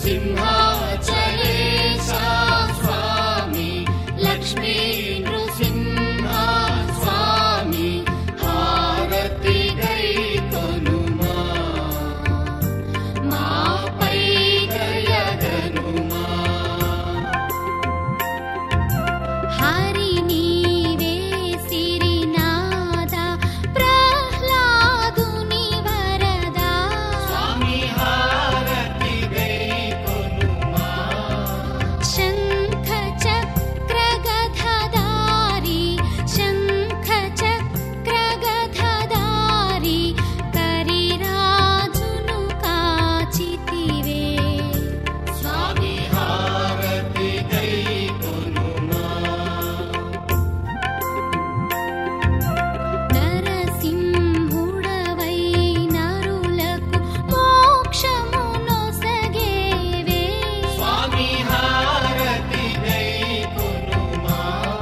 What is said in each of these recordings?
సింహాచలేశా స్వామి లక్ష్మీ నృసింహ స్వామి హారతి గైకొనుమా మాపై దయగనుమా హరి నీవే సిరినాద ప్రహ్లాదుని వరదా స్వామి హారతి గైకొనుమా శంఖ చక్ర గదాధారి శంఖ చక్ర గదాధారి కరిరాజును కాచితివే స్వామి హారతి గైకొనుమా నరసింహుడవై నరులకు మోక్షమునొసగేవే స్వామి హారతి గైకొనుమా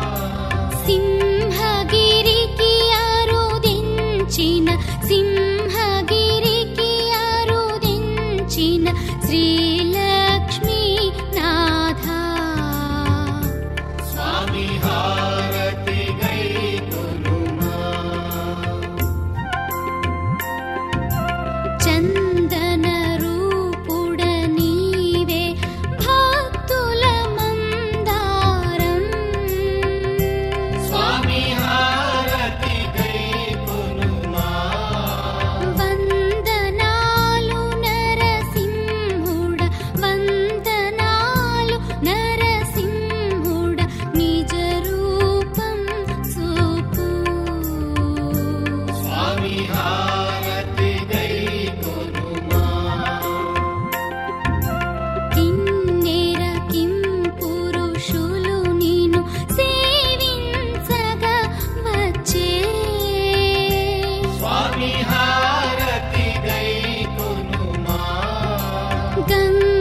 సింహగిరికి అరుదించిన శ్రీలక్ష్మీ నాథ స్వామి హారతి గైకొనుమా చందన రూపుడ నీవే భక్తుల మందారం స్వామి హారతి గైకొనుమా వందనాలు నరసింహుడ వందనాలు నరసింహుడ నిజ రూపం చూపు స్వామి హారతి గైకొనుమా కిన్నెర కిం పురుషులు నిన్ను సేవించగా వచ్చే స్వామి హారతి గైకొనుమా గంగా